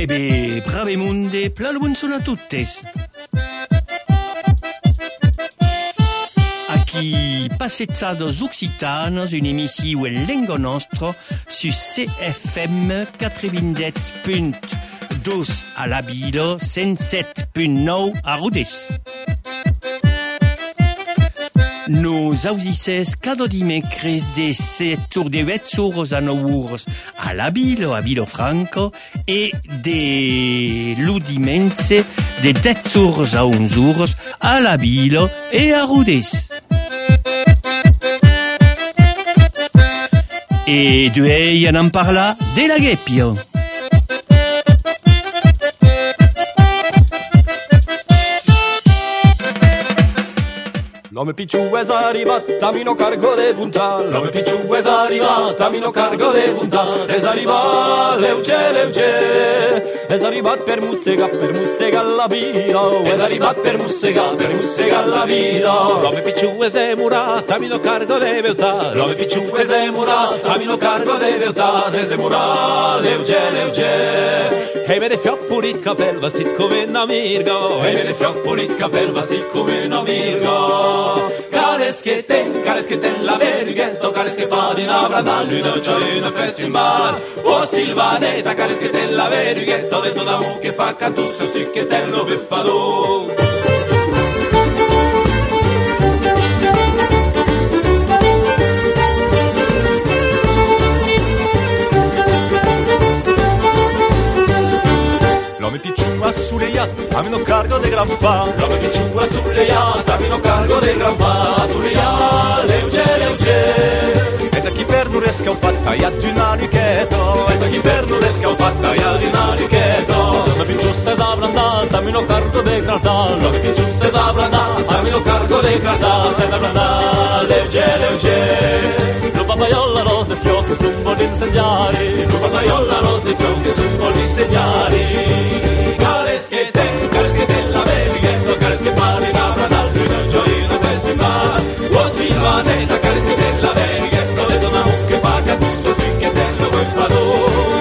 beh, brave monde, plalo buon sono a tuttes. Aqui Passezados Occitanos, une émission où lengo nostro su CFM 90.2 a Labilo, 107.9 a Rodez. Nos audices cada dimecres de 7 de 8 horas a 9 horas a Labilo, a Vilofranco, e de ludimense de 10 horas a 11 horas a Labilo e a Rodez. E duei an parla de la Ghepio. L'uomo picciù è arrivato, tamino cargo de punta. L'uomo picciù è arrivato, tamino cargo de punta. Es arrivato, leuce. Es arrivato per mussega la vita. Es arrivato per mussega la vita. L'uomo picciù è demurato, tamino cargo de beutà. L'uomo picciù è demurato, tamino cargo de beutà. Es demurato, leuce. E vede fiocco pulit capel, vestit come una mirgo. E vede fiocco pulit capel, vestit come una mirgo. Cares che ten la verghetto, cares che fa di una brandaglia, una festival. Oh Silvaneta, cares che ten la verghetto, detto da un che fa cantusso, sì che ten lo beffado. L'uomo picciua sulle iatte, amino cargo de gran fa. L'uomo picciua sulle iatte, amino cargo de gran fa. Sulle iatte, leuce. E se chi per non riesca un fatta, ia di una richetto. E se chi per non riesca un fatta, ia di una richetto. L'uomo picciua se sabrandata, amino cargo de gran fa. L'uomo picciua se sabrandata, amino cargo de gran fa. Se sabrandata, leuce. Lo papaiola rose e fiocche su un po' di insegnari. Lo papaiola rose e fiocche su un po' di insegnari. Cares che ten la verghetto, cares che parli da bradaldo, un gioino festival. Oh Silvaneta, cares che ten la verghetto, detto da un che fa cantusso, sì che ten lo quel fado.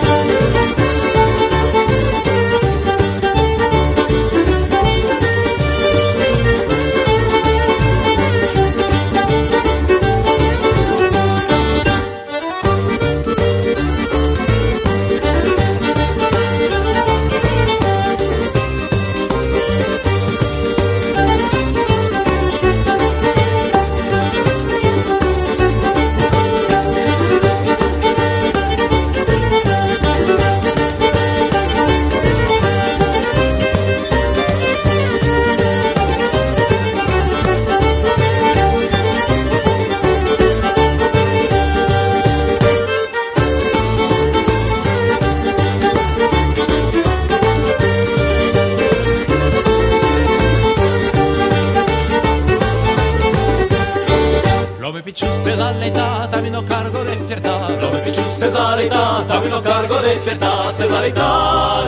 Cesarita,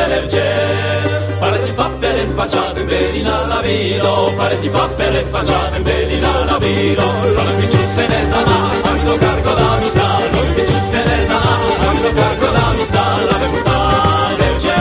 leuce. Pare si fa per impacciare in velina la vino. Pare si fa per impacciare in velina la vino. Non è più se ne sarà, amico cargo d'amistà. Non è più se ne sarà, amico cargo d'amistà. La verità,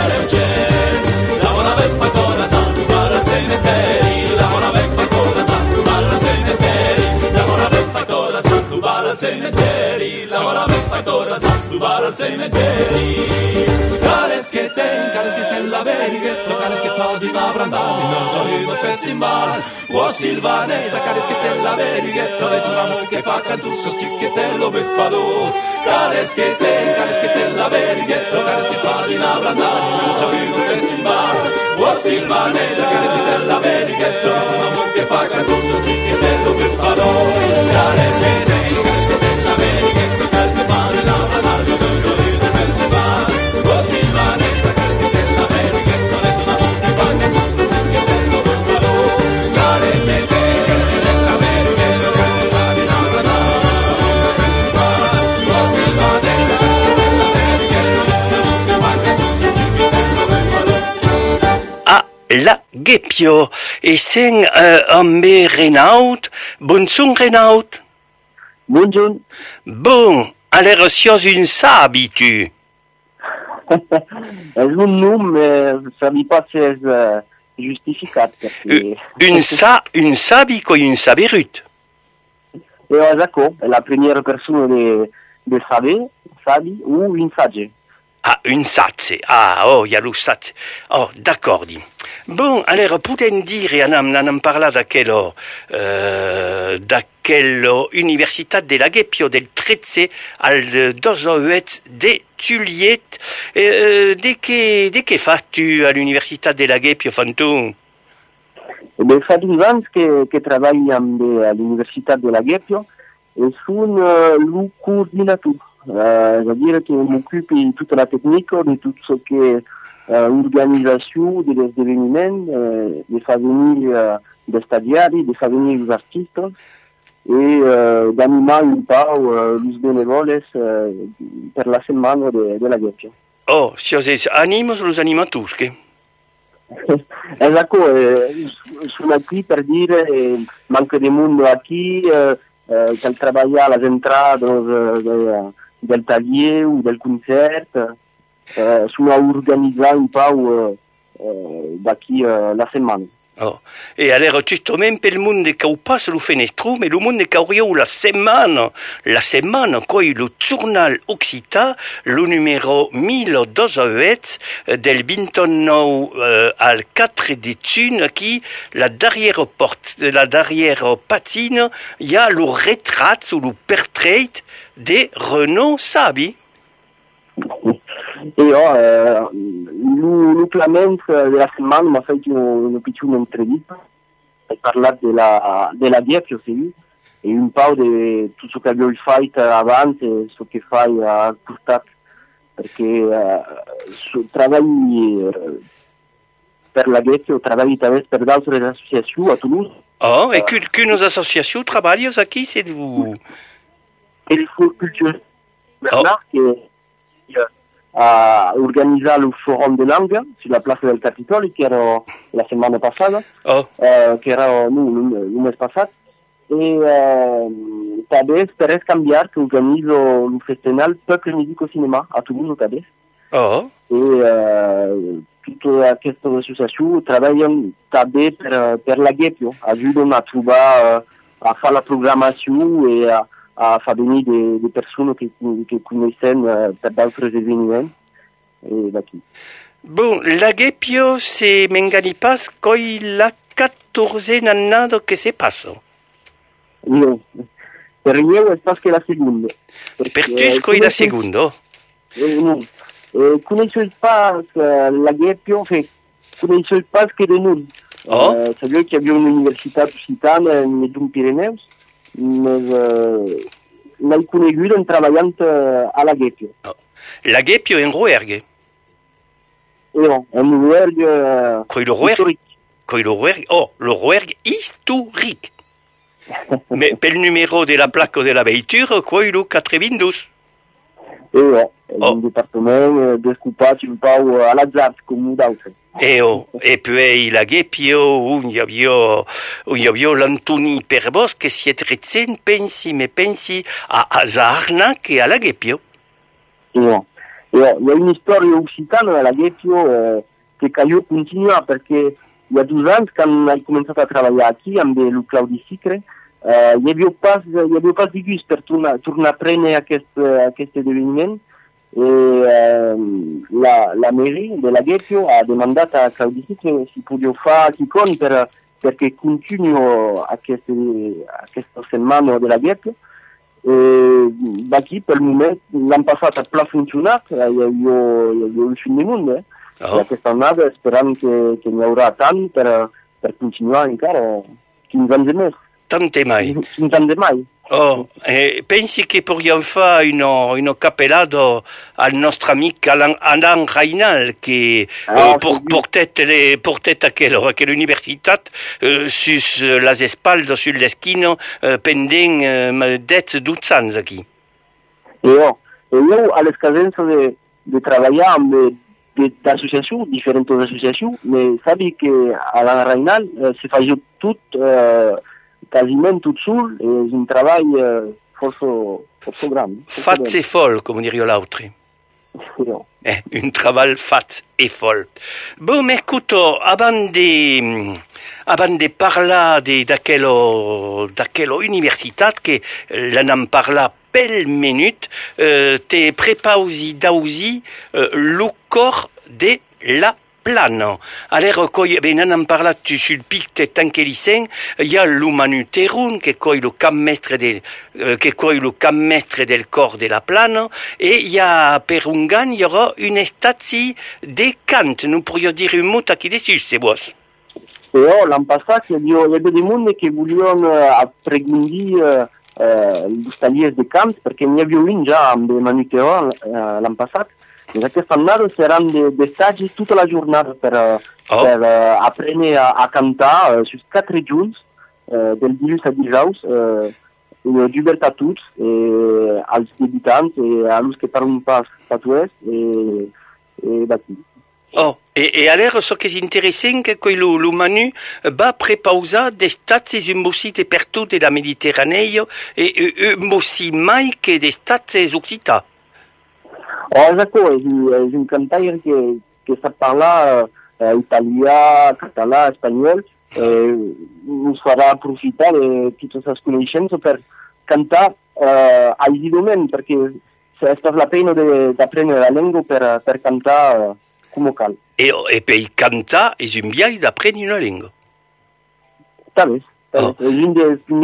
leuce. Lavora per far corazza, tu parla al cemeterio. Lavora per far corazza, tu parla al cemeterio. Lavora per far corazza, tu parla al cemeterio. Lavora per far corazza, tu parla al cemeterio. Cares che ten la verghetto, cares che fa di una brandata, un gioino festival. Oh Silvaneta, cares che ten la verghetto, e tu una che fa cantusso, sti che te lo beffado. Cares che ten la verghetto, cares che fa di una brandata, un gioino festival. Oh Silvaneta, cares che ten la verghetto, e tu una che fa cantusso, sti che te lo beffado. Cares che ten la verghetto, cares che fa di una brandata, un gioino festival. Oh Silvaneta, cares che ten la verghetto, e tu una che fa cantusso, sti che te lo beffado. Cares che ten la verghetto, cares che fa di una brandata, un festival. Oh Silvaneta, cares che ten la verghetto, e tu una che fa cantusso, sti che te lo beffado. Ah, la Ghepio, e sen ambe Renaud, bonjour Renaud. Bonjour. Bon, allez, sios une sabitu. És un nom, sabi pas si és justificat. Un sabi coi un saberut. Exacò, è la prima persona de sabi ou un sage. Ah, un satze. Ah, oh, il y a lo satze. Oh, d'accordi. Bon, alors, podem dire, anam parlar d'aquella Universitat de l'Agepio del 13 al 18 de Juliet. De què fas tu a l'Universitat de l'Agepio, fan tu? Fa 2 anys que treballo a l'Universitat de l'Agepio e sono lo coordinator. C'est-à-dire que m'occupe de toute la technique, de tout ce qui est organisation des événements, de faire venir des stagiaires, de faire venir les artistes et d'animer un peu les bénévoles per la semaine de la Gepio. Oh, si os animos, los anima tous, che? Esatto, sono qui per dire manca di mondo qui, per lavorare alle entrate del taglier o del concerto, sono organizzati un po' da qui la settimana. Oh. E allora giustamente per il mondo che passa lo fenestro, ma il mondo che avremo la settimana con lo giornale Occità, lo numero 1018 del 29 al 4 di giugno, qui la derrière patine, il y a le ritratto, le portrait de Renaud Sabi. E lo Clemens della settimana mi ha fatto una piccola intervista per parlare della Gepio, sì, e un po' di tutto ciò che abbiamo fatto avanti e ciò che fai a portato, perché lavori per la Gepio, lavori anche per altre associazioni a Toulouse. Oh, e che nos associazioni lavorano qui, c'est vous? E il Forum Culturel Bernard, che a organizzato il forum de langue sulla Piazza del Capitolo, che era la settimana passata, che era il mese passato, e adesso per scambiare che organizzo il festival Peuple Musique Cinema a Toulouse adesso. Oh. E tutte queste associazioni lavorano per la Gepio, aiutano a trovare, a fare la programmazione e a far venire des persone che conoscono per altri avvenimenti e da qui. Bon, la Gepio se mengani pas coi la 14 annata che se passo. No, per io è pas che la seconda. Per tu coi la seconda? No, conosco pas la Gepio, conosco pas che de noi. Sapete che abbiamo un'università occitana nel Pirineus, l'hai conosciuto lavorando alla Gepio. Oh. La Gepio è in Rouergue? No, è un Rouergue storique. Oh, le Rouergue historique. Mais per il numero della placa della vettura, quello 92. È un dipartimento disoccupato un po' alla jazz come d'altri. E poi la Gepio, un abbiamo l'Antoni Perbos che si è recente, pensi a Zaharnac e alla Gepio. No, il y a una storia occitana della Gepio che continua perché il y a 2 anni quando hai cominciato a lavorare qui amb il Claudi Sicre, il y avait pas de bus per tornar a prendere aquest esdeveniment. La mairie de la Gepio ha demandato a Claudi Sicre si poteva fare qualcosa perché continua questa settimana della Gepio. Da qui per il momento l'anno passato ha pla funzionato, io il fin del mondo, e quest'anno sperando che ne avrà tanti per continuare ancora 15 anni més. Tante mai. 15 anni mai. Oh, pensi che possiamo fare un cappellado al nostro amico Alain Rainal che portet quell'università su las espaldas, sulle schine, pendent 10-12 anni qui. Io alle scadenze di lavorare amb d'associazioni, differenti associazioni, ma sai che Alain Rainal si fa tutto quasiment tutto sol, è un lavoro forse grande. Fazze folle, come direbbero l'altro. Un travail fat et fol. Bon, mais écoute, avant de parler d'aquella universitat que l'en parla pel minute, te prepausi dausi le corps de la plano. Alors, n'en parlat tu sul pic de tanquelicen, il y a l'humanuterum, que coi le camp mestre del corps de la plano, et il y a, per un gan, il y aura une statue de Kant. Nous pourrions dire un mot qui dessus, c'est vos. Però l'anno passato il y avait des monde qui voulaient approfondir les tagliers de Kant, perché ne avevo un già de Manuteo l'anno passato. E quest'anno saranno dei stagi tutta la giornata per apprendere a cantare su 4 giorni, del dilus a dijaus, giubert a tutti, als debutanti e a los che parlano pas patuès, e batti. Et alors, ce qui est intéressant, c'est que le Manu va préparer des stades humosités partout de la Méditerranée et aussi mai que des stades occitans. Esatto, è un cantaire che sa parlare italiano, catalano, spagnolo, nos farà approfittare di tutte queste conoscenze per cantare aisidamente, perché è stata la pena di apprendere la lingua per cantare come cal. E per cantare è un viaggio di apprendere una lingua. Talvez. È una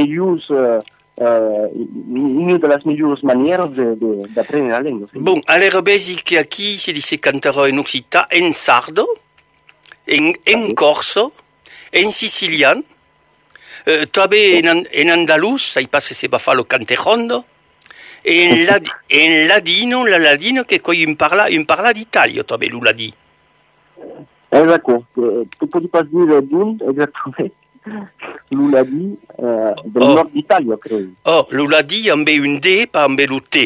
delle migliori maniere di apprendere la lingua. Sì. Bon, alors basic qui si dice canterò in occità, in sardo, in corso, in siciliano, també in andalus, sai pas se se va fare lo canterondo, e in ladino, la ladino che poi parla d'Italia, també lo ladì. Esatto, tu puoi pas dire d'un, esattamente. L'Uladi del nord d'Italia, credo. L'Uladi amb un D, pas amb un T,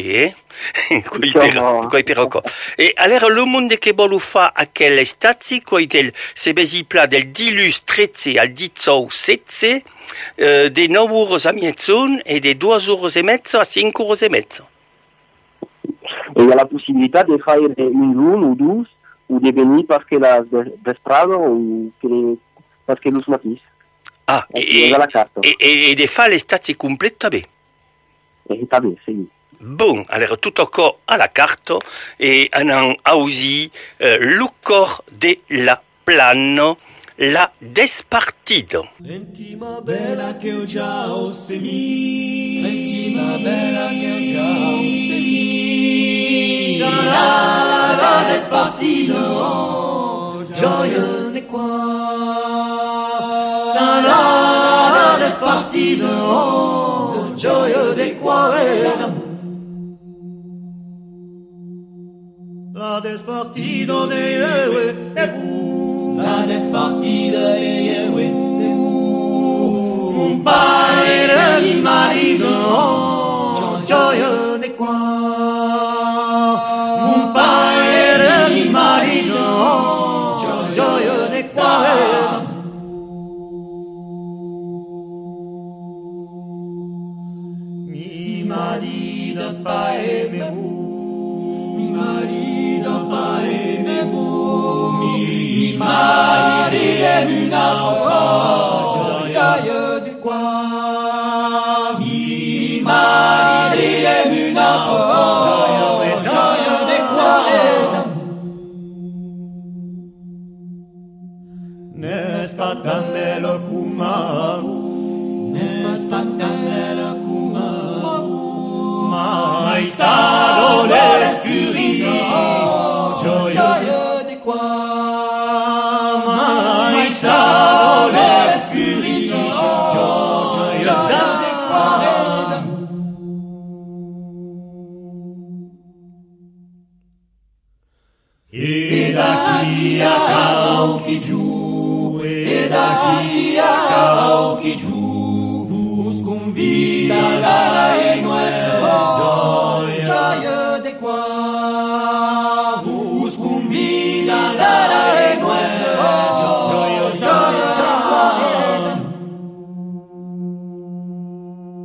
Coi per E allora le monde che vuole fare a quelle stati, se besi pla del dilus 13 al 17, de 9 euros a mezzo e de 2 euros e mezzo a 5 euros e mezzo. E il y a la possibilità di fare un giorno o due, o di venire perché la strada o perché lo smattis. E de fare le stati complete bene. Sta bene, sì. Bon, allora tutto qua alla carta e andiamo a usare il cor della plano, la despartito. L'entima bella che ho già ho semi, l'entima bella che ho già ho semi, sarà la despartito, gioia di qua. Sarà despartito, gioia del cuore. La despartito de Yahweh de vous, la despartito de Yahweh de vous. Un padre di marito, gioia del cuore. Un padre di marito, gioia del cuore. Pas aimez-vous, mi marido pas aimez-vous, mi marido aime une autre, joyeux de quoi, mi marido aime une autre, joyeux de quoi. N'est-ce pas tan bello comme vous, n'est-ce pas tan bello comme vous, mai sa l'esprit, joyeux de quoi, mai sa l'esprit, joyeux de quoi. E daqui a carro que giù, e daqui a carro que giù, vos convida la e nuestro joyeux de quoi, vos convida la e nuestro joyeux de quoi.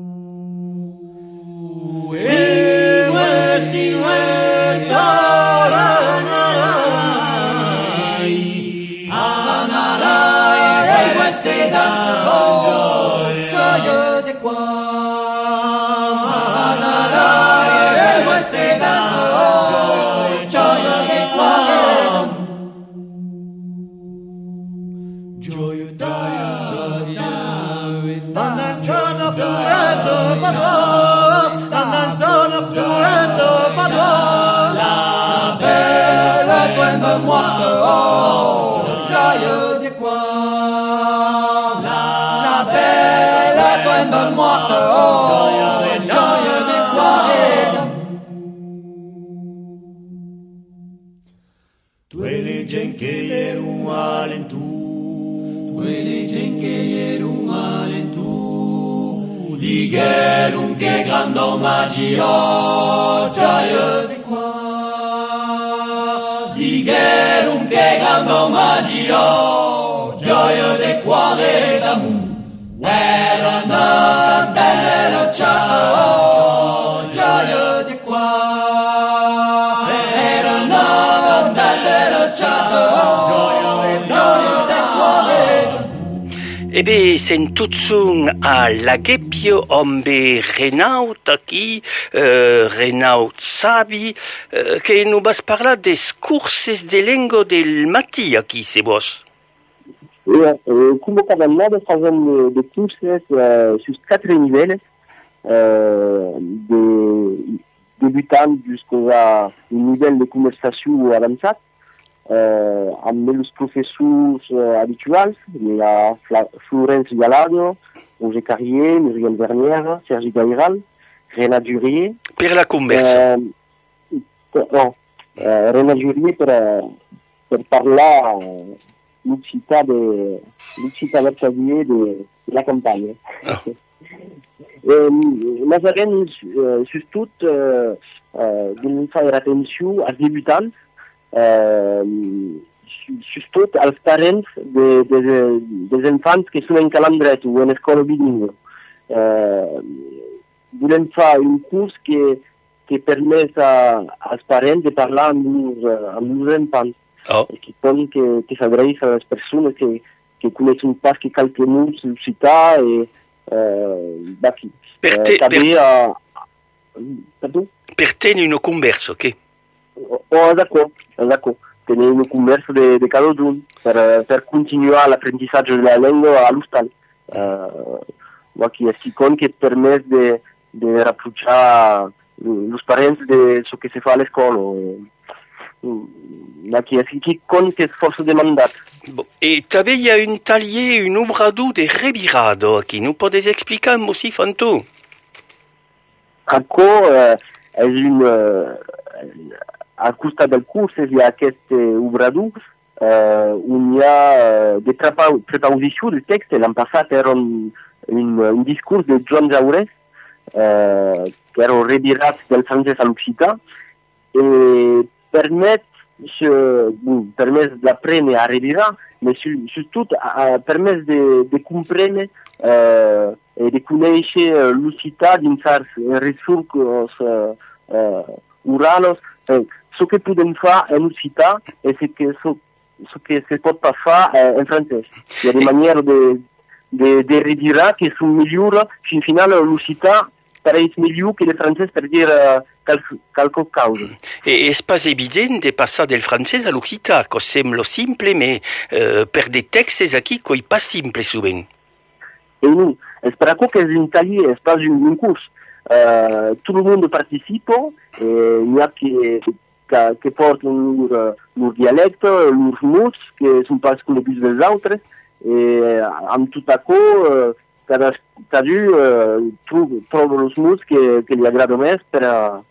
E nuestro Tuele gencheieru alentu, tuele gencheieru alentu, digherum che grando magio, gioia di qua. Digherum che grando magio, gioia di cuore d'amore. Where not bella ciao, gioia di qua. Where not bella ciao, gioia di cuore. Ebe, sentutsun a Laghepio ombe Renaud aquí, Renaud Sabi, que nous vas parlar des curses de lengo del Mati aquí, se vos. Como cada nada fazem de cursos sur 4 niveles, de débutant jusqu'à un niveau de conversation avancé, amb els professors habituals, hi ha Florence Gallardo, Roger Carrier, Muriel Vernière, Sergi Gairal, Renat Durier. Per la conversa. Renat Durier per parlar l'occità vertadier de la campanya. Nazarem, surtout, de faire attention als debutants, surtout als parents des enfants que són en calendret o en escola bilingüe. Volem fer un curs que permet als parents de parlar amb els infants. Qui poden que s'adreça a les persones que coneixen pas que qualque mots l'occità i per tenir una conversa, ok? D'accord. Tenir una conversa de cada un per continuar l'apprentissatge de la llengua a l'hostal. Qui que permet de rapprochar els parents de ce que se fa a l'escola. Qui es força demandat. Bon. Et també hi ha un taller, un obrador de revirado aquí. Nous podes explicar aussi, Fanto? Acò és al costat del curs hi ha aquest obrador on hi ha de preposició del text. L'any passat era un discurs de Joan Jaurès que era revirat del francès a l'occità i permet d'apprendre a revirar, mais surtout permet de comprendre et de connaître l'occità dins els ressorts orals. Ce que podem fer en occità és ce que se pot pas fer en francès. Hi ha des manières de revirar que són millors, fins al final l'occità pareix millor que el francès per dir qualque cosa. Et és pas evident de passar del francès a l'occità, que sembla simple, mais per des textes aquí que pas simple sovint. Et non, és per això que és un taller, és pas un curs. Tout le monde participe, n'hi ha que porten leur dialecte, leurs mots, que són pas coneguts dels altres, i amb tot això cadascú troba els mots que li agrada més per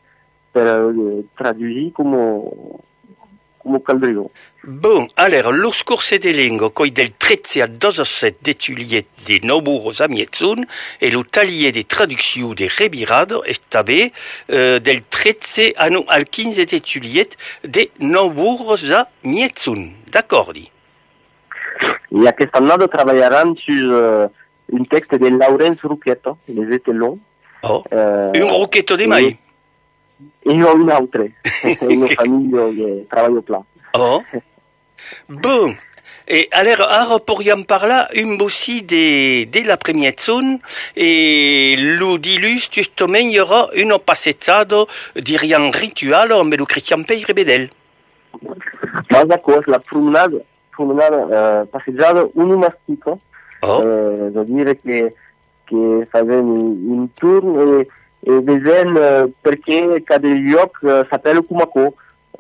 traduir com caldria. Bon, alors, los curses de lengua coi del 13 al 17 de juliet de Nauburus a Mietzun e lo taller de traducció de revirado és també del 13 al 15 de juliet de Nauburus a Mietzun. D'accordi? I aquesta annada treballaran sur un texte de Laurence Rucchetto, Les Ételons. Un Rucchetto de mai? E un altre, una famiglia che treballa pla. Bon, et alors, ara podríem parlar un aussi de la premiazione e lo dilus justament hi haurà una passejada, diríem ritual amb el Christian Peyre Bedel. D'acord, la promenade passejada onomastica, vuol dire che fazem un turn e vedem perché cada lloc s'appelle Cumaco,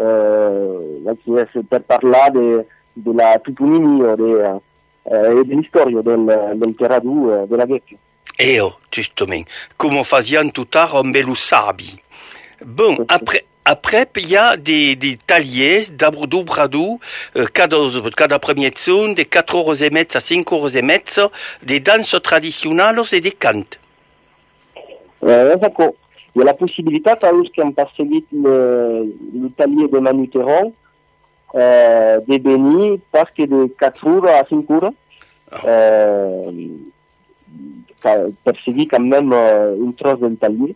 per parlar de la toponimia e dell'storia del terrado della Ghecchia. Justament, come faziam tutar amb lo sabi. Bon, après, il y a des taliers d'Obradou, cada premietzun, de 4 € à 5 € des danses traditionnelles et des cantes. D'accord. Il y a la possibilité, parce qu'on passe vite le talier de Manuteron, de Béni, parce que de 4 à 5 perseguir quand même une trosse del talier.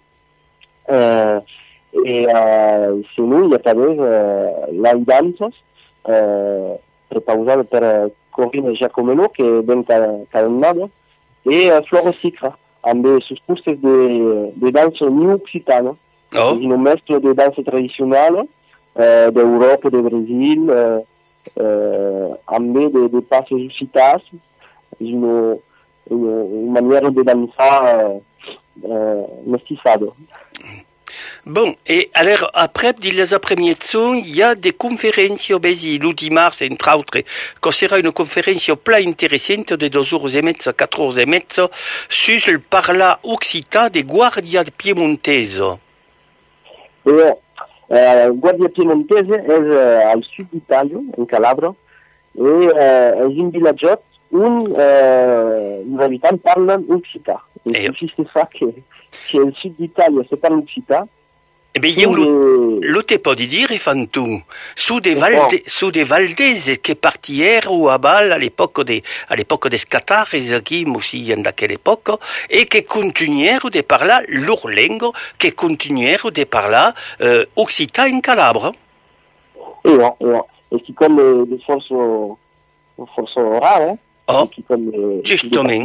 Et chez nous, il y a també les danses prepausades per Corina Giacomeno, que ven cada nada, et Floro Sicra, amb sus curses de dansa neoccitana, un mestre de dansa tradicional d'Europa, de Brasil, amb de passos occitats, una manière de danser mestiçada. Bon, et alors après, les après-midi, il y a des conférences basi l'ultimars, entre autres, que sera une conférence plein intéressante de 2 h 30 à 4 h 30 sur le parla occitan des Guardia Piemontese. Guardia Piemontese est al sud d'Italie, en Calabria, et est un village où les habitants parlent occitan. Et c'est ça que le sud d'Italie se parle occitan. Eh bien, lo te può dire, Fantu, su des Valdese che partierono a Bâle à l'époque des Scatares, qui aussi en quelle époque, et qui continuèrent de parler leur langue, qui continuèrent de parler occitan in Calabre. Et qui comme des forces rares, qui comme justement.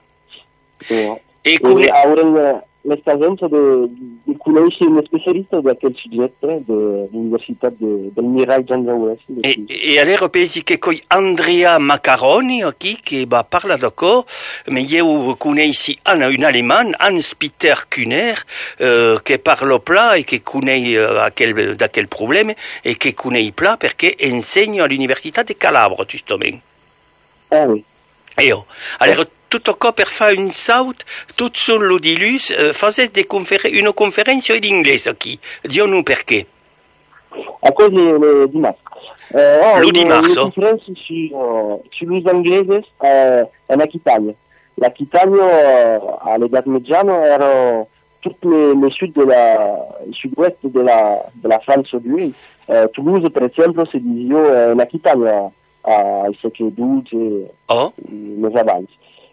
Et l'esperienza di conoscere un specialista di quel soggetto dell'Università del Mirail Gian Jauès. E allora pensi che con Andrea Maccaroni, che parla d'accordo, ma io conosci un allemand, Hans-Peter Kühner, che parla pla e che conosce da quel problema e che conosce pla perché insegna all'Università di Calabre, giustamente. Ah oui. Alors, tout encore per fare un saut, tout son l'Odilus faisait une conférence in inglese qui. Dis-nous perché. À cause du dimanche. Le dimanche. Une conférence sur les Anglaises en Aquitaine. L'Aquitaine, à l'État médiane, era tout le sud-ouest de la France aujourd'hui. Toulouse, par exemple, se disait en Aquitaine, al secolo XII, mais avant.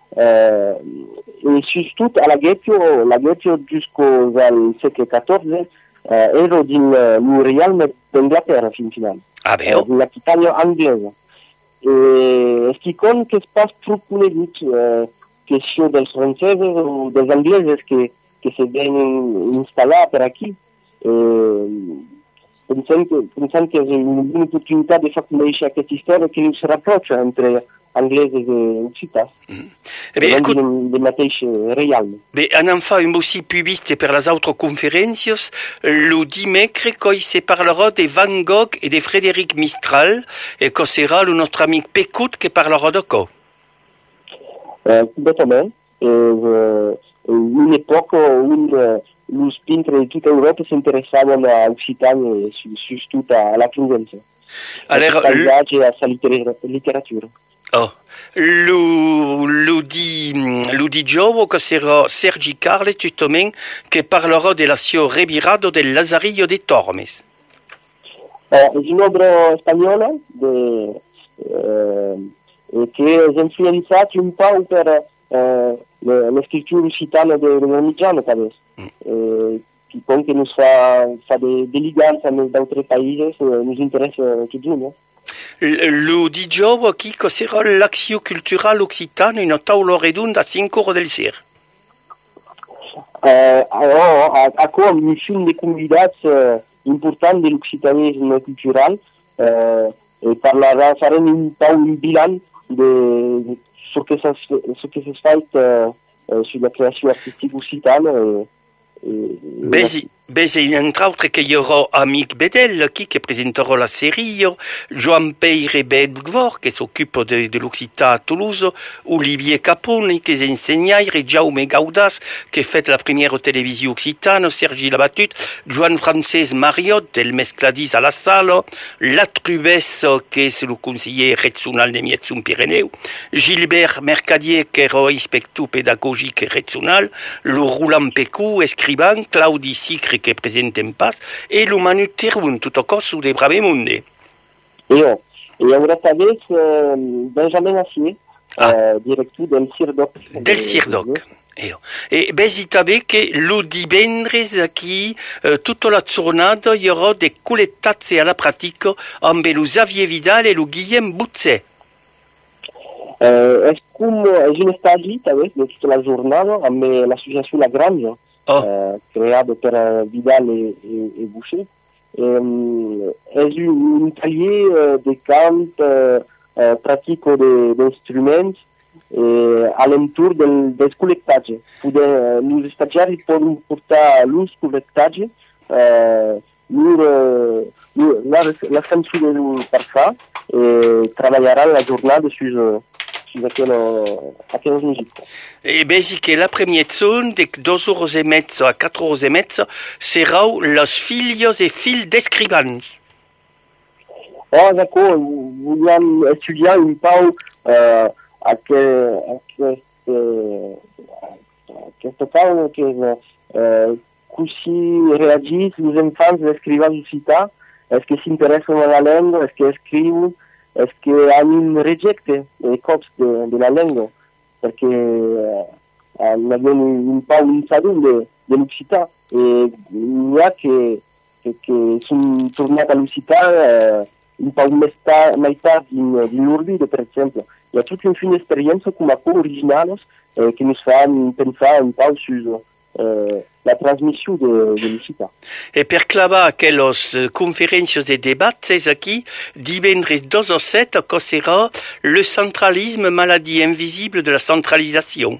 Et surtout à la Ghetto jusqu'au secolo XIV ero nel Realm d'Inghilterra fin finale. Ah ben l'Aquitaine anglaise. Et ce qui compte que se passe trop conegut, question dels franceses ou des anglaises que se viennent installer per aquí. Pensant que és una oportunitat de fer conèixer aquesta història que no se rapprocha entre angleses i occitans. De mateix realme. Bé, en fa un aussi publiste per les altres conferències, le dimecre, quand se parlera de Van Gogh et de Frédéric Mistral, et que sera le nostre amic Pecut qui parlera de quoi? Completament. Une époque où les peintres de toute Europe s'interessaven a Occitanie et surtout à la Provence. Alors, à paysage et à sa littérature. L'udi giovo che sarà Sergi Carle, giustamente, che parlerà della sua rebirado del Lazarillo de Tormes. È un'opera spagnola che è influenzata un po' per la scrittura occitana del Romano, parece. Qui compte que nous fa des ligances avec d'autres pays, nous intéresse toujours. Le digiovo qui sera l'action culturale occitane in tavola redonda a 5 del sera. A quoi mission de convidats importants de l'occitanisme cultural farem un bilan de ce que se fait sur la création artistique occitane. Beh, entre autres che hi aurà Amic Bedel qui presenterà la série, Joan Peire Bedgvor qui s'occupe de l'Occità à Toulouse, Olivier Caponi qui enseigne, Jaume Gaudas qui fait la première télévision occitane, Sergi Labatut, Joan Francesc Mariot del Mescladis à la salle, Latrubès qui est le conseiller régional de Mietzum Pyrénées, Gilbert Mercadier qui est inspecteur pédagogique régional, le Roland Pécou, escrivain, Claudi Sicre che presenta in pas e lo Manu Terun tutto corso dei bravi mondi. E ora adesso Benjamin Assier, diretto del Sirdoc. Del Sirdoc. E beh, sapete che lo divendres qui, tutta la giornata, il y aura des collettazze alla pratica amb lo Xavier Vidal e lo Guillaume Boutset. È come je ne stagi, tutta la giornata, amb l'associazione La Grange. Creado per Vidal et Boucher. És un taller de cant pratico d'instruments a l'entorn del col·lectatge. Els stagiaris poden portar l'ús col·lectatge, la censura per fa e treballaran la jornada sur aquelles musiques. Et bien, que la première zone, de 2h30 à 4h30, sera los filhos et filles d'escrivans. Oh, d'accord. Vogliamo studiare un po' questo caso che così reagiscono gli infanti a scrivere in città, est-ce que si interessano alla lingua, est-ce que scrivono, est-ce que hanno rejecte i cops de la lingua, perché abbiamo un po' un salone dell'Occità e là che sono tornato all'Occità un po' mai tardi in Lourdes, per esempio. Il y a toute une esperienza come originale che mi fa pensare un po' su la trasmissione dell'Occità. E per clavar aquelles conférences et débats aquí, divendres 2h07, que sera le centralisme, maladie invisible de la centralisation.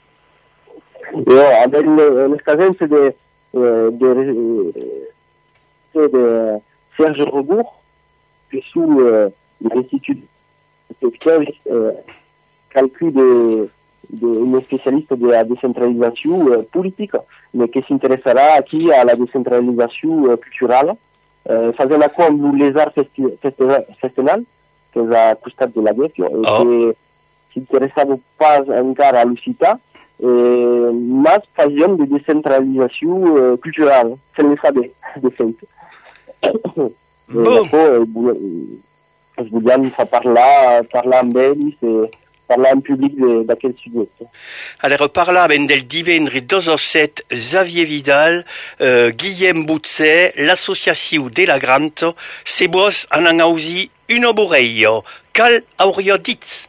Avec les scadenze de Serge Rebourg, que sous l'Institut calcul un spécialiste de la décentralisation politique, mais qui s'intéressera aquí à la décentralisation culturelle. Faisant la com les arts festivals, que és a costat de la Guèpio, que s'interessava pas encara a l'Occità, mas faisant de décentralisation culturelle, sense le saber, de fet. Es volíem parlar amb ells i parlar en públic d'aquest sujet. Alors, parlaven del divendres 2h07 Xavier Vidal, Guillaume Boutset, l'associació de la Grant, se vos en ausi una boreia. Cal hauria dit?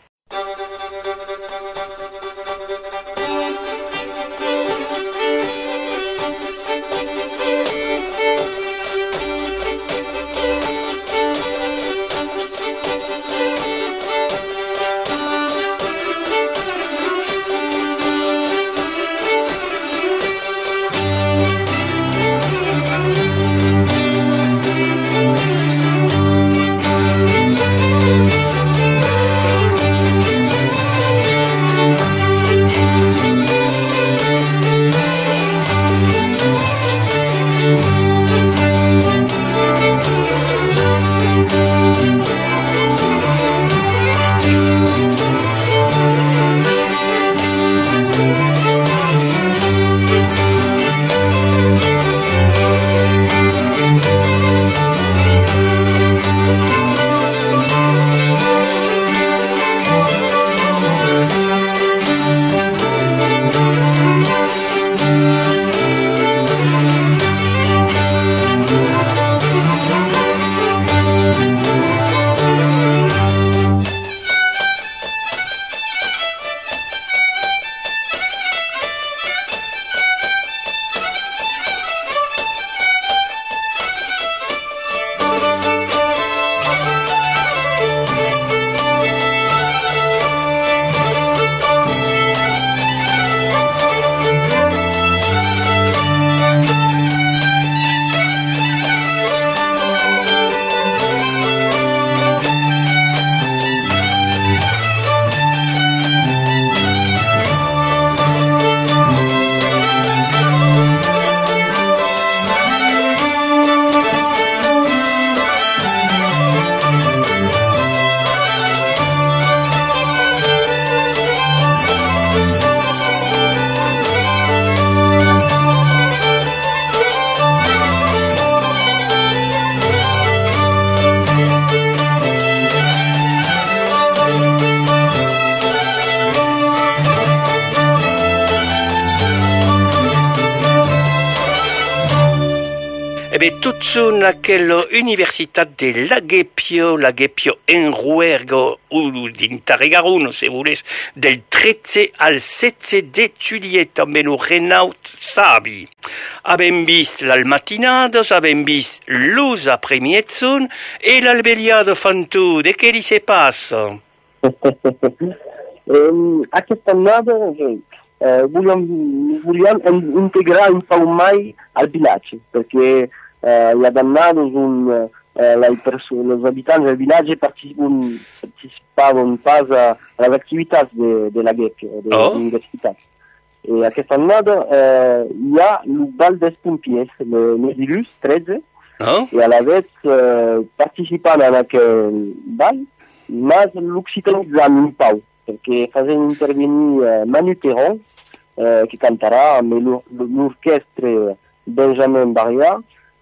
beh, tutto naquella università de Laghepio in Rouergue, o in Tarregaruno, se volete, del 13 al 16 de juillet, amb el Renaud Sabi. Abbiamo visto la mattinata, abbiamo visto l'us après-midi e l'albeliado fantù. De che li si passa? A quest'anno vogliamo integrare un po' mai al villaggio, perché gli dannados los abitanti del villaggio participavano alle attività della Ghepio, dell'università. E a quest'anno il y a le Bal des Pompiers, le Mésilus 13, e alla vez participano a quel bal, ma l'occitanizzano un po', perché facendo intervenire Manu Perron, che canterà l'orchestra Benjamin Barria,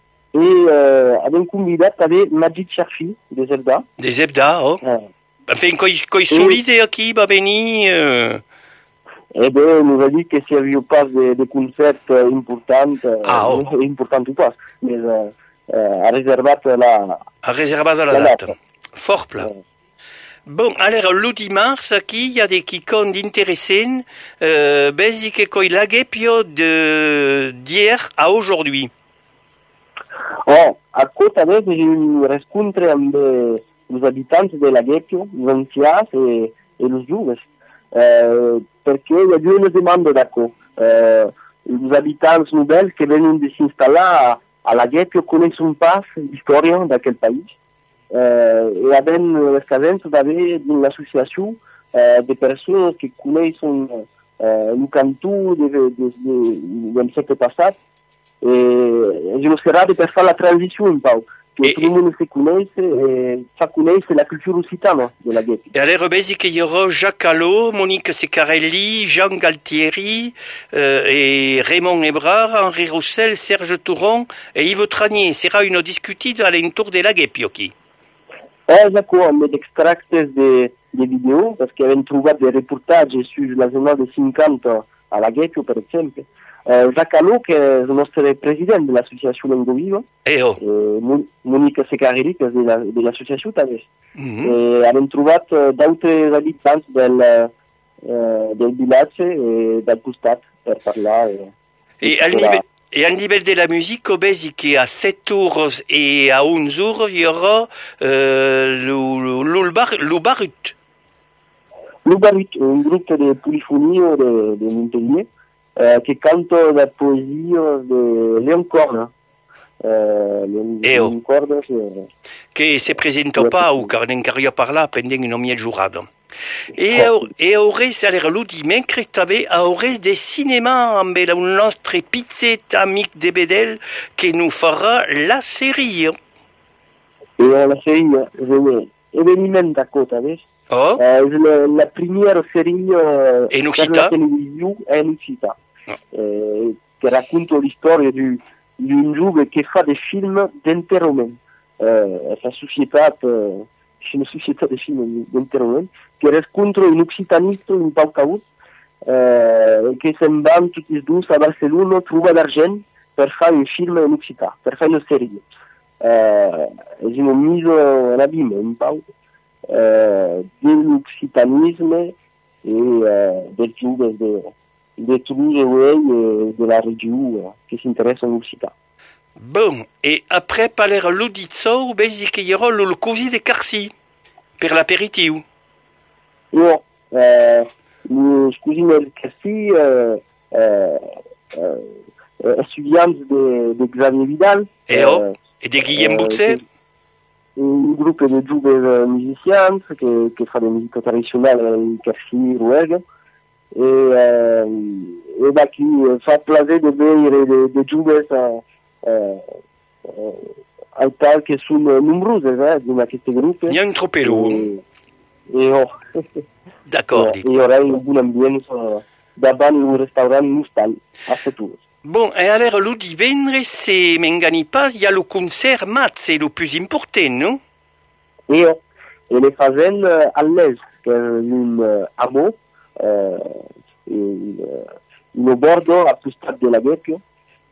e abbiamo convidato anche Majid Sharfi, de Zebda. De Zebda, oh. Enfin, coi solide qui va venir... Eh bien, nous a dit que s'il n'y avait pas de concert important, important ou pas, mais a réservé la date. Fort plat. Bon, alors, le dimanche, aquí, il y a des kikons intéressants, basiques coi la Ghepio d'hier à aujourd'hui. Oh, a côté de j'ai eu rencontre avec les habitants de la Ghepio, les anciens et les jeunes. Perché il y a due domande d'accordo. Les habitants nouvelles qui viennent de s'installer à la Ghepio connaissent un peu l'histoire de quel pays. Et abbiamo l'escadenza d'avoir une association de personnes qui connaissent le cantù del siècle passé. Et je me serai de faire la transition un peu. Que tout le monde se connaisse et ça connaisse la culture occitane de la Ghepio. Et alors, basique, il y aura Jacques Allot, Monique Secarelli, Jean Galtieri, et Raymond Ebrard, Henri Roussel, Serge Touron et Yves Tranier. Sera une discutée à l'entour de la Ghepio qui. D'accord, on met d'extracts de vidéos, parce qu'il y avait trouvé des reportages sur la zone de 50 à la Ghepio, par exemple. Jacques Allot, qui est le nostre président de l'association Lengo Vivo, Monique Secarelli, qui est de l'association també. Et abbiamo trovato d'autres habitants del village et del costat per parlar. Et à niveau de la musique, au basique, à 7 heures et à 11 heures, il y aura l'Ubarut. L'Ubarut, un groupe de polyphonie de Montpellier, che canto la poesia di Leon Corda. Leon Corda che se presenta pas o car n'encaria parla pendent una mia giurada. E aurès aller lo dimecres també aurès de cinema amb un nostre pizzet amic de Bedel que nous farà la série. Et la série, événement d'accord, t'avais? Oh. La première série per la télévision en Occità, che racconta l'histoire d'un giovane che fa dei film d'enterrament. Sa società, una società di film d'enterrament, che racconta un occitanista in Paucaut, che se'n van tutti e due a Barcelona, trova l'argent per fare un film in Occità, per fare una serie. Abbiamo messo un abime un po' dell'occitanisme e del giuve de Toulouse et de la région qui s'intéresse en Occità. Bon, et après parler l'udizzo, basique, il y aura le così de Carcy, per l'aperitiu. No, le così de Carcy, étudiants de Xavier Vidal. Et de Guillaume Boutset. Un groupe de jeunes musiciens qui font de la musique traditionnelle en Carcy, Rouergue. E da chi fa piacere di vedere dei giovani al tal che sono numerosi in questi gruppi. Il y a un tropelo. D'accord. Il y aura un buon ambiente davant un restaurant mustal a Setúbal. Bon, et alors le divendres, se m'engani pas, il y a le concert mat, c'est le plus important, non? Et le faisant à l'aise, che è un hameau, in bordo a costat de la Ghepio,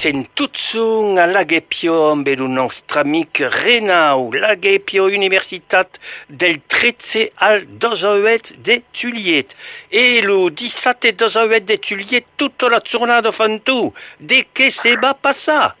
sen tutsun a Lagepio amb el nostre amic Renau, Lagepio Universitat del 13 al 18 de juillet. E lo 17 18 de juillet tutta la giornata fantu. De che se va passar?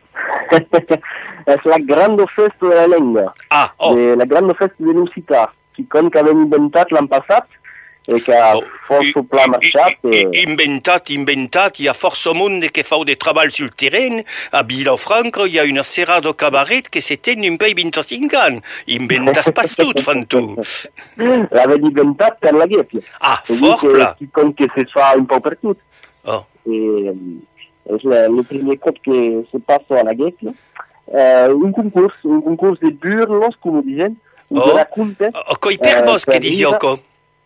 Es la grande festa de la lengua. Ah, oh. La grande festa de l'Occità, que com que vam inventat l'any passat, e que ha força pla marxat. Inventat, il y a força monde que fa de treball sul terreny. A Vilafranca hi ha una serra de cabaret que se ten un peu 25 anys. Inventas pas tot, fan tu. L'avem inventat per la Gepia. Ah, fort, là. Com que se fa un peu per tot. Oh. És el primer cop que se passa a la Gepia. Un concurs de burlos, com dicen, de racconte. Coi per Bosc, che dici co?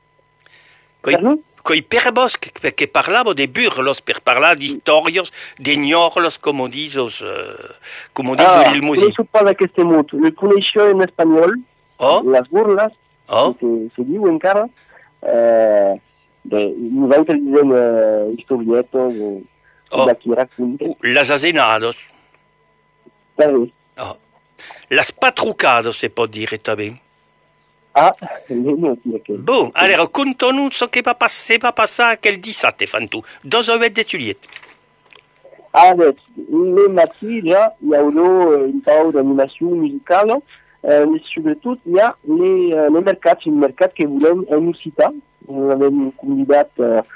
Coi per Bosc, perché parlavo de burlos, per parlare di stories, de gnorlos, come disos il music. Non so pas d'aquest mot. Le coneixo en espanyol, les burles, que se diu encara. Nosaltres diem historietos, d'aquí racconte. Les azenados. Las patrucados, se pot dire, també. Bon, alors, conta-nous ce que va passar aquel 17, fan tu, 18 de juillet. Le matí ja hi haurà un peu d'animació musical, mais sobretot hi ha les mercats, un mercat que volem en Occità. Hem convidat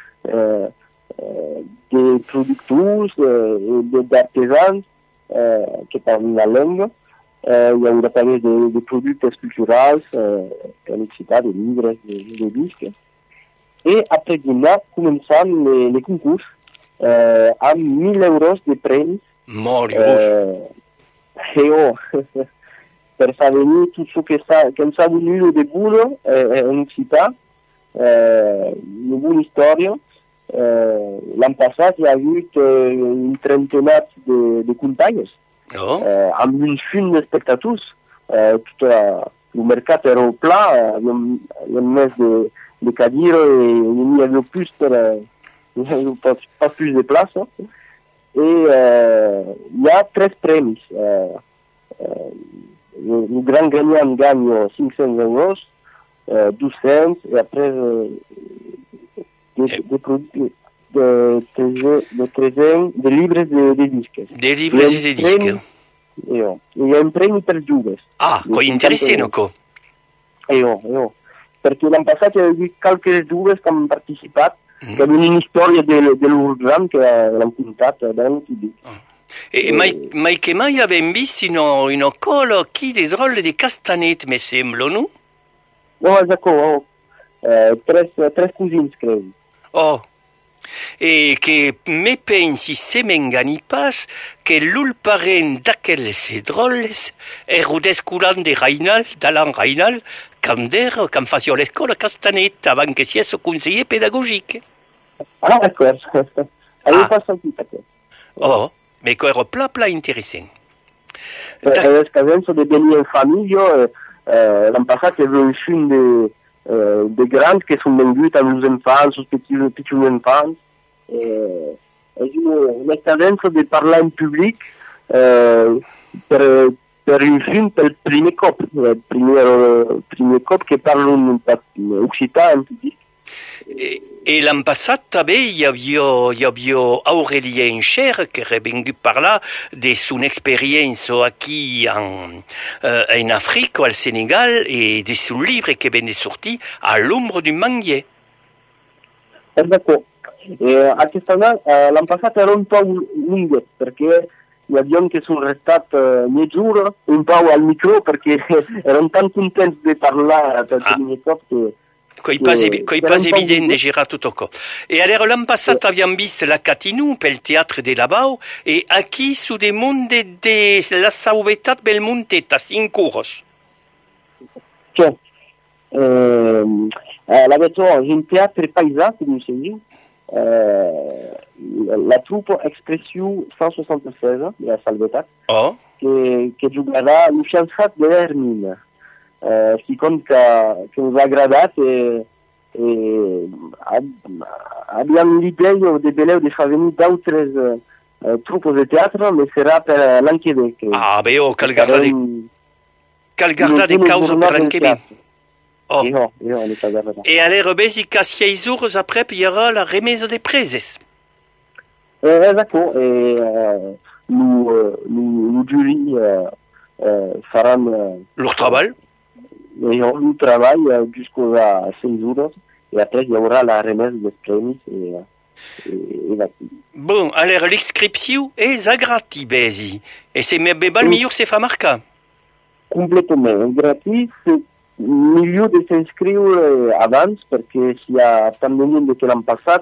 de productors, d'artesans que parlen la llengua. Hi haurà també de productes culturals en Occità, de llibres, de disques. I après dinar començant les concurs amb 1.000 euros de premis. Molt per fer venir tot el que ens ha venut de bulo en Occità, una bona història. L'any passat hi ha hagut un trentenat de companyes. Amb un film d'espectators. Tot el mercat era pla, hi ha més de cadires i n'hi havia plus pas plus de places. Et il y a 13 premis. Le grand gagnant gagne 500 euros, 200, et après des livres de disques. Des livres de disques. Il y a un premi per joves. Ah, coi interessant, co? Perquè l'any passat hi ha hagut qualques joves que han participat, que havien una història de l'Urgram que l'han contat dans l'Utili. Mai che mai abbiamo visto in colo chi de drôle de castanet, me sembla, no? No, esatto, tres cosins, crec. E che me pensi, se m'engani pas, que l'ul parent d'aquelles drôles era desculant de Reinal, d'Alain Reinal, quand faisio l'escola Castanet, avant que sies conseiller pédagogique. Ah, d'accord. Avevo pas sentit aquest. Mais que era pla interessant. És que penso de venir en família, l'any passat hi havia un film de grans que són venguts amb els infants, els petits infants. És una cadència de parlar en públic per un film pel primer cop. El primer cop que parlo en occità en públic. Et l'an passat també hi havia Aurélien Cher que era vingut parlar de son experiència aquí en Àfrica, al Senegal, i de son llibre que ven de sortir a l'ombra d'un manguier. Exacte. Aquest any, l'any passat era un peu lunguet, perquè hi havia que s'han restat mitja hora, un peu al micro, perquè eren tan contents de parlar per primer cop que... Coi pas evident de girar tutto co. E allora l'anno passato abbiamo visto la Catinou pel teatre de Labau e aquí su de monde de la sauvetat bel monteta, 5 euros. Cioè, la vedo in teatre paisa, come si dice, la troupe Expression 176 de la Salvetat, que jugarà Lucian Fat de Hermine. Qui compte que ens ha agradat abbiamo l'idea de venir de fer venir d'altres trucco di teatro, ma sarà per l'anche vecchio. Ah, beh, io calgarda di causa per l'anche vecchio. Oh. Io ne calgarda. E alle rebesi a 6 jours après, il y aura la remise des praises. D'accord, et nous jury feront Leur travail. Et on travaille jusqu'à 5 jours, et après il y aura la remise des prix. Bon, alors l'inscription est gratuite, Bézi. Et c'est bien le mieux, c'est fait marquer. Complètement gratis. C'est mieux de s'inscrire avant, parce que s'il y a tant de monde que l'an passé,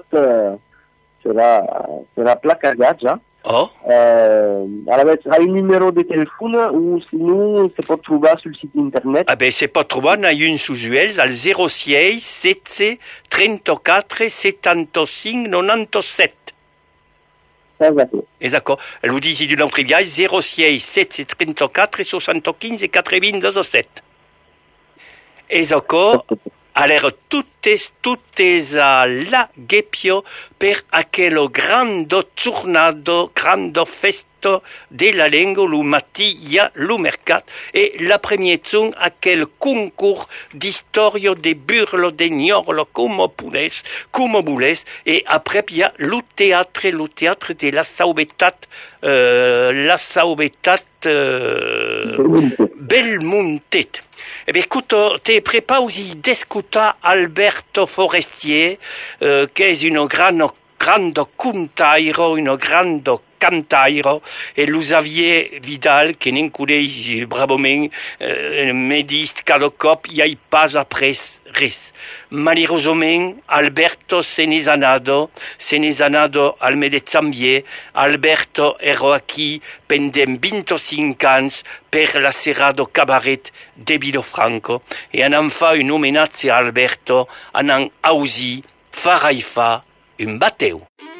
sera placardé déjà. Oh. Alors, il y a un numéro de téléphone ou sinon, c'est pas trouver sur le site internet. Ah ben, c'est pas trouvé, il y en a une sous UL, al 06 7 34 75 97. Exactement. Elle vous dit ici du nom trivial, 06 7 34 75 97. Exactement. Alors, tutte la Ghepio per aquello grande tornado, grande festo della lingua, lu mattia, lu mercat, e la première zone a quel concours d'historia de burlo, de gnorlo, come bules, et après, il y a le théâtre de la Saubetat, Belmontet. Eh bien, écoute, t'es préparé aussi d'écouter Alberto Forestier, qui est une grande contairo, une grande cantairo, et Xavier Vidal, qui n'est coulé bravement, médiste, calocop, y a pas après res. Malheureusement, Alberto se n'è anado al Medezambie, Alberto ero aquí pendent 25 anys per la serrado cabaret de Vilafranco, e anam fa un homenatge a Alberto, anam ausi, faraifa, un bateu.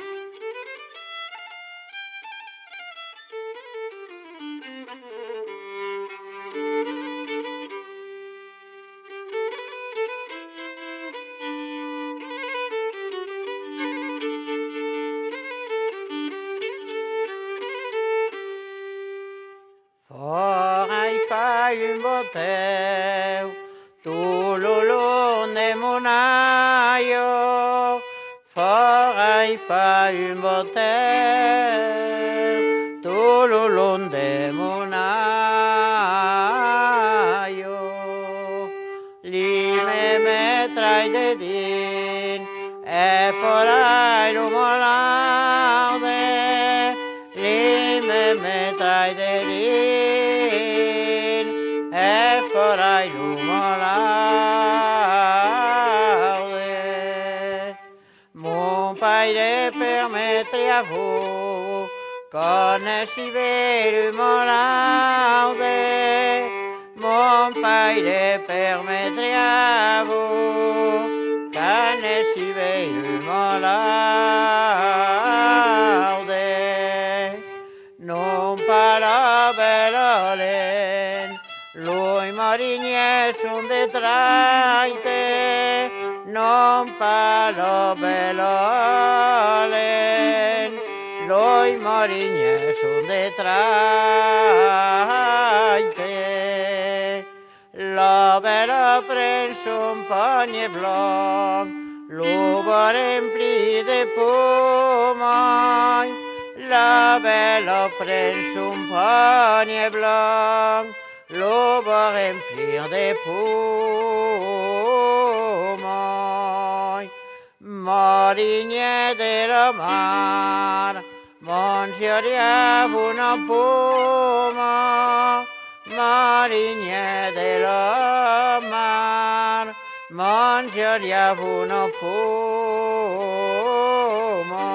Un boteu, tu lulun de monaio, forai fa un boteu, tu lulun de monaio, li me metrai de din, e forai lu molaude, li me metrai de din. Forai l'umolaude. Mon père permettrait à vous connaissez l'umolaude. Mon père permettrait à vous connaissez l'umolaude. Non pas la belle lui marinieri son detraite, non parlo velolen. Lui marinieri son detraite. La bella prende un panier blanc, l'uva rempli de pomaille. La bella prende un panier blanc, l'eau va remplir des poumons. Marinier de la mar, mangeria una pouma. Marinier de la mar, mangeria una pouma.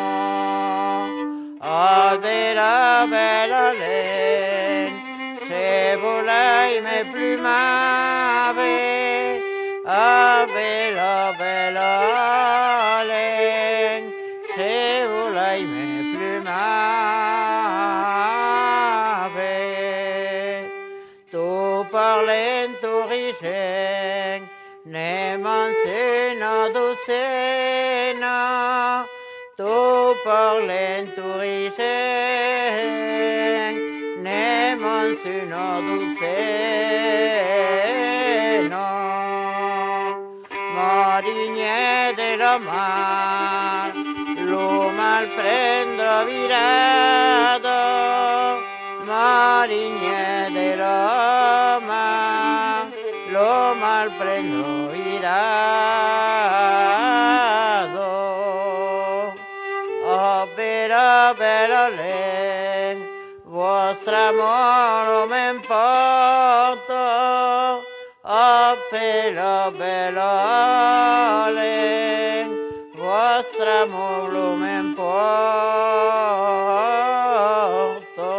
Ave la bella laine, se volai me plumave, ave la bella laine, se volai me plumave. Tu parlen, tu risen, ne mansena docena, tu por l'enturisen, nemon suno dulceno, marinier de la mar, lo mal prendro virado, marinier de la mar, lo mal prendro virado. Oh, pero len, vostra amor me importa. Oh, pero len, vostra amor me importa.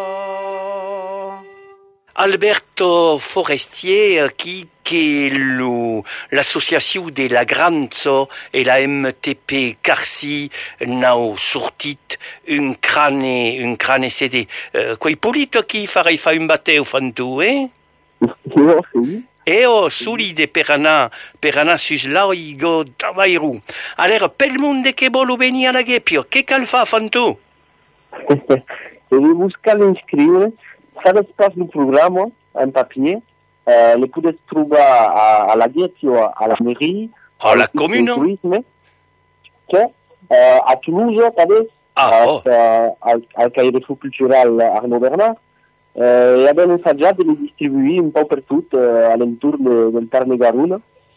Alberto Forestier, qui est l'association de la Granzo et la MTP Carsi n'au sortit un crâne CD. Quei polito qui farei fa un batteo fantu, eh? No, sì. Eo solide per anar sus l'oigo travairu. Alors, pel monde che volu venir a la Ghepio, che cal fa fantu? E devi buscare inscrivere, fare spazio un programma en papier, le puteți trouva a la Ghepio, a la mairie, A la commune? tourisme, che a Toulouse, també, al Caire Cultural Arnaud Bernard, e abbiamo ensaggiato di distribuire un po' per tutto all'intorno del Tarn Garuna.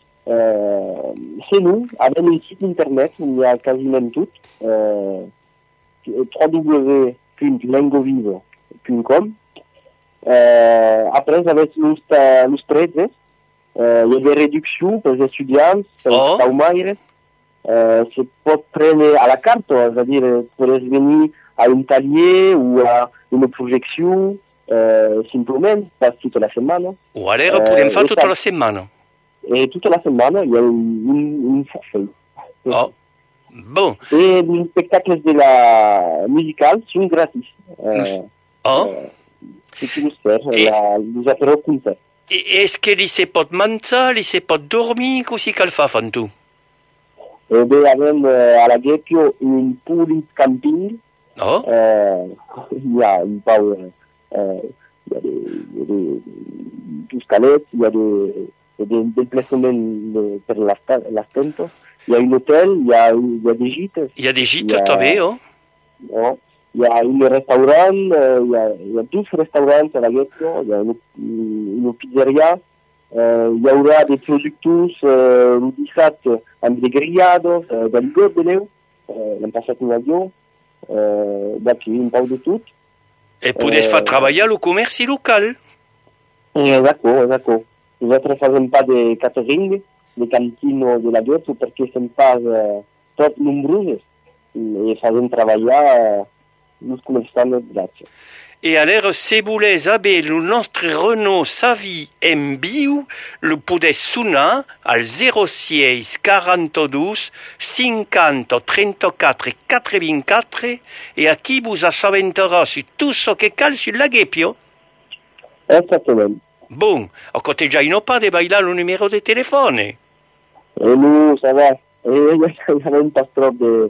Se noi abbiamo un sito internet, il y a quasiment tout, www.lengovivo.com. Après, avec los prețes, il y a des réductions pour les étudiants, pour les taumaires. Se pot prendre à la carte, c'est-à-dire, pourrais venir à un atelier ou à une projection, simplement, pas toute la semaine. Ou alors, podem faire toute la semaine. Et toute la semaine, il y a un forfait. Oh, bon. Et les spectacles de la musicale sont gratis. Si tu veux faire, nous appelons concert. Et est-ce que li se pot menjar, li se pot dormir, così cal fa fantu? Et bien, avem à la Ghepio un pool camping. Oh. Il y a une pau, il y a des scalettes, il y a des déplacements pour las tentos. Il y a un hôtel, il y a des gîtes. Il y a des gîtes, també, oh? Non. Il y a un restaurant, il y a 12 restaurants à la Ghepio, il y a une pizzeria, il y aura des productos rudissat amb de grillados, d'aligot de neu, l'hem passat un avió, d'aquí un pau de tot. Et podés faire travailler le commerce local. D'accord. Nosaltres fem pas de catering, de cantino de la Ghepio, perquè som pas tot nombroses, i fem treballar nous comerçants gratis. Et alors, si vous voulez avoir notre Renault Savi MBU, le podez sonar al 06 42 50 34 84 et à qui vous assaventera sur tout ce qui cale sur la Ghepio. Exactement. Bon, à côté déjà, il n'y a pas de bailar le numéro de téléphone. Et nous, ça va. Et il y a même pas trop de...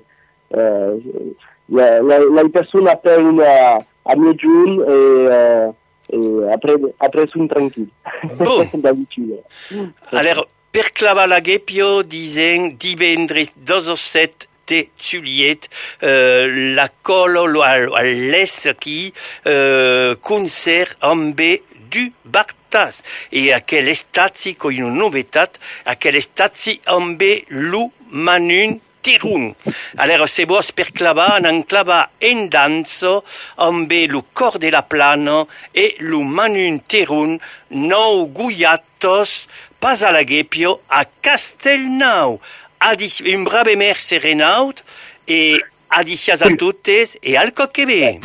la personne appelle à medium et après sont tranquilles. Bon. D'habitude. Alors, per clavar la Ghepio, disent divendres 17 de juillet, la colo a l'est qui concert amb du Bartas. Et à quel stati, con une novetat, à quel stati amb lu manun Terun. Alors, se vos per clavar, n'en clava en danso, amb le cor de la plano et le manun Terun, nou guiatos, pas a la Ghepio, a Castelnau. Un brave merci Renaud, et adicias a toutes, et al coquebe.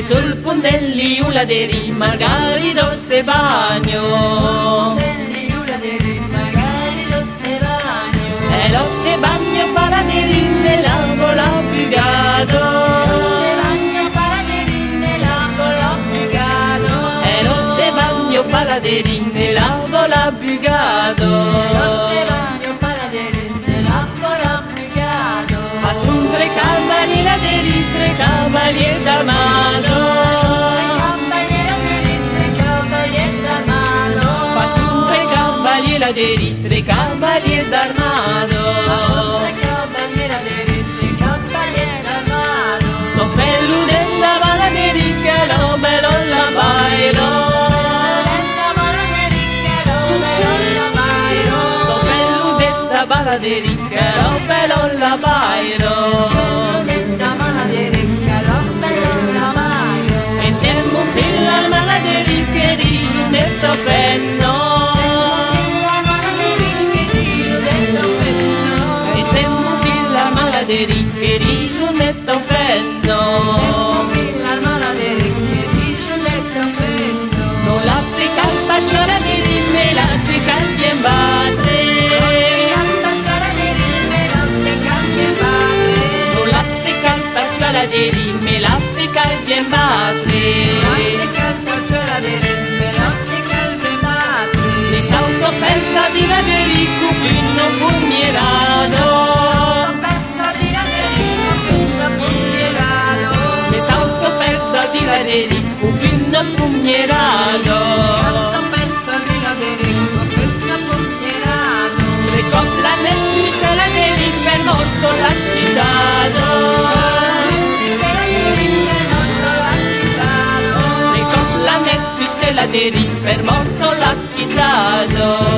sul puntelli ula deri Margarido se bagno. E lo se bagno para derinde lavo la bugado. E lo se bagno para derinde lavo la bugado. Pasun tre cavalier d'armado. Pasun tre cavalier d'armado. Soffrello della Valaderica, lo bello la bailo. Soffrello della Valaderica, lo bello la bailo. E c'è un figlio al Valaderica di Giudetto Penno. Che di Giulietto Freddo, non latte calpacciora di rinne, latte cambia in batre, non latte calpacciora di rinne, latte cambia in batre, le salto pensa di la derico, più non pugnerato. Un pinno pugnerato. Le copla nel la devi per morto l'accidato. Le copla nel la devi per morto l'accidato.